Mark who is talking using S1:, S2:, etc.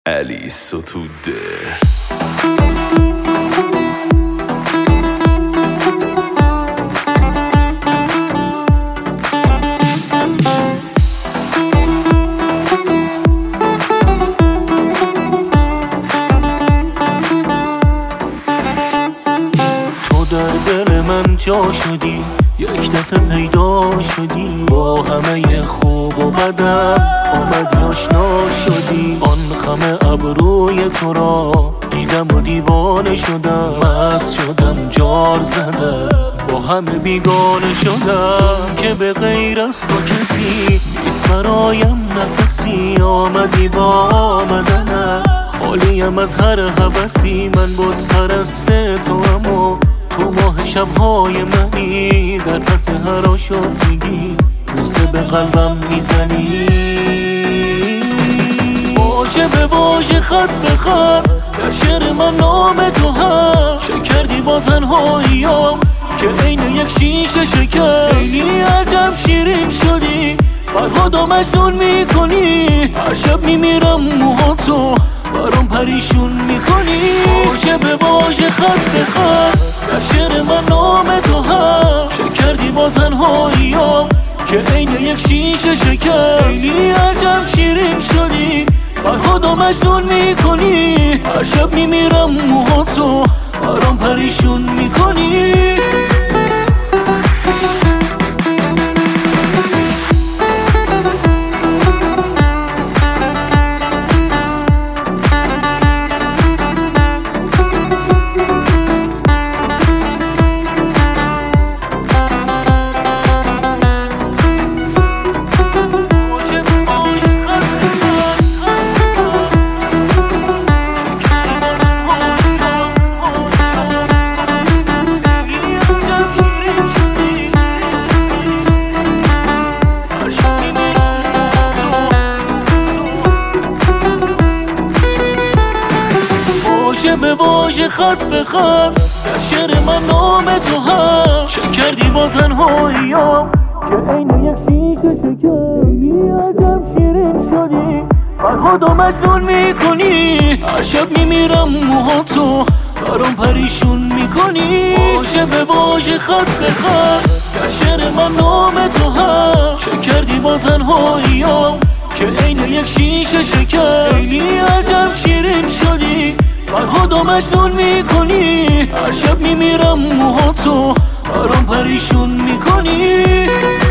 S1: علی ستوده.
S2: تو در دل من جا شدی، یک دفعه پیدا شدی، با همه خوب و بدم آمدی آشنا شدی. آن خم ابروی تو را دیدم و دیوانه شدم، مست شدم جار زدم، با همه بیگانه شدم که به غیر از تو کسی نیست برایم نفسی. آمدی با آمدنم، خالیم از هر هوسی، من بت پرست تو اما تو ماه شبهای منی. در پس هر آشفتگی بوسه به قلبم میزنی، واژه به واژه خط به خط در شعر من نام تو هست. چه کردی با تنهاییام که عین یک شیشه شکر، خیلی عجب شیرین شدی، فرهاد و مجنون میکنی. هر شب میمیرم موهاتو برام پریشون میکنی، واژه به واژه خط به خط در شعر من نام تو هست. چه کردی با تنهاییام که عین یک شیشه شکر، خیلی عجب شیرین شدی، فرهاد و مجنون میکنی. هر شب میمیرم موهاتو برام پریشون میکنی. واژه به واژه خط به خط در شعر من نام تو هست. چه کردی با تنهاییام که عین یک شیشه شکر، خیلی عجب شیرین شدی، فرهاد و مجنون میکنی. هر شب میمیرم موهاتو برام پریشون میکنی، واژه به واژه خط به خط در شعر من نام تو هست. چه کردی با تنهاییام که عین یک شیشه شکر، خیلی عجب شیرین شدی، فرهاد و مجنون میکنی. هر شب میمیرم موهاتو برام پریشون میکنی.